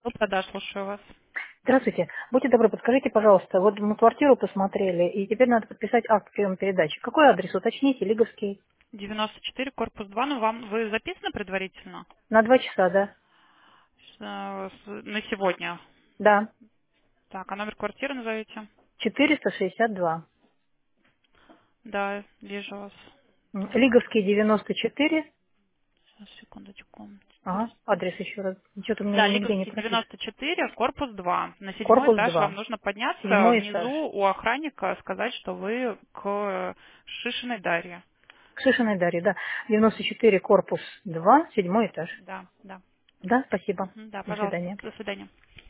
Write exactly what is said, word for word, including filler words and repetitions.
Да, слушаю вас. Здравствуйте. Будьте добры, подскажите, пожалуйста, вот мы квартиру посмотрели, и теперь надо подписать акт приема-передачи. Какой адрес? Уточните, Лиговский. девяносто четыре, корпус два. Ну, вам вы записаны предварительно? На два часа, да? Э, с- На сегодня. Да. Так, а номер квартиры назовите? четыреста шестьдесят два. Да, вижу вас. М, Так, Лиговский девяносто четыре. сейчас, секундочку. Ага, четыреста. адрес еще раз. Что-то у меня Да, нигде не Лиговский прописан. девяносто четыре, корпус два. На седьмой Корпус этаж вам два. нужно подняться Седьмой этаж. внизу у охранника, сказать, что вы к Шишиной Дарье. К Шишиной Дарье, да. девяносто четыре, корпус два, седьмой этаж. Да, да. Да, спасибо. Мгм, да, До пожалуйста. свидания. До свидания.